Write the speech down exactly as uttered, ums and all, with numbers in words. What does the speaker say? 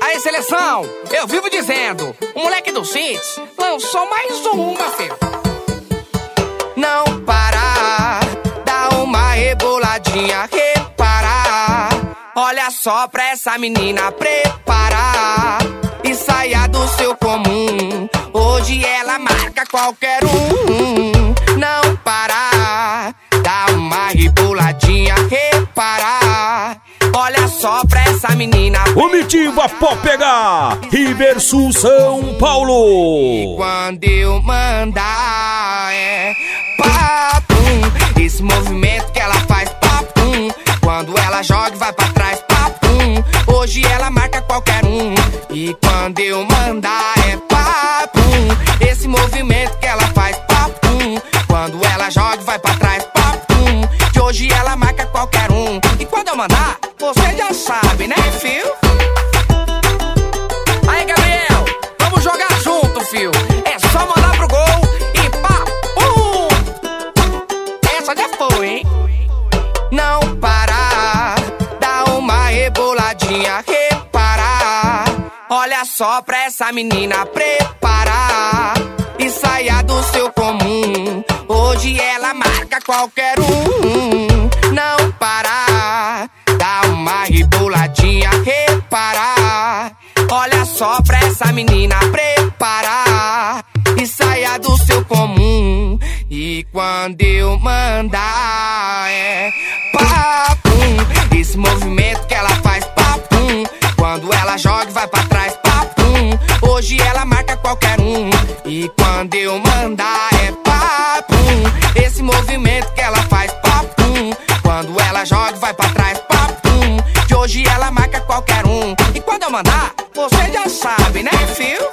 Aí, seleção, eu vivo dizendo, o moleque do Cits lançou mais uma, filho. Não para, dá uma reboladinha, reparar. Olha só pra essa menina preparar e saia do seu comum. Hoje ela marca qualquer um. Não para, dá uma reboladinha, reparar. Olha só pra essa menina. Comitiva pode pegar Riversul São Paulo. E quando eu mandar é papum. Esse movimento que ela faz papum. Quando ela joga e vai pra trás papum. Hoje ela marca qualquer um. E quando eu mandar é papum. Esse movimento que ela faz papum. Quando ela joga e vai pra trás papum. Que hoje ela marca qualquer um. E quando eu mandar, você já sabe, né, fio? Aí, Gabriel, vamos jogar junto, fio. É só mandar pro gol e pá, um. Essa já foi, hein? Não parar, dá uma reboladinha, reparar. Olha só pra essa menina preparar e saia do seu comum. Hoje ela marca qualquer um. Não parar, dá uma reboladinha, reparar. Olha só pra essa menina preparar e saia do seu comum. E quando eu mandar é papum. Esse movimento que ela faz papum. Quando ela joga e vai pra trás papum. Hoje ela marca qualquer um. E quando eu mandar é papum. Esse movimento que ela faz papum. Quando ela joga e vai pra trás papum. Que hoje ela marca qualquer um. E quando eu mandar, você já sabe, né, fio?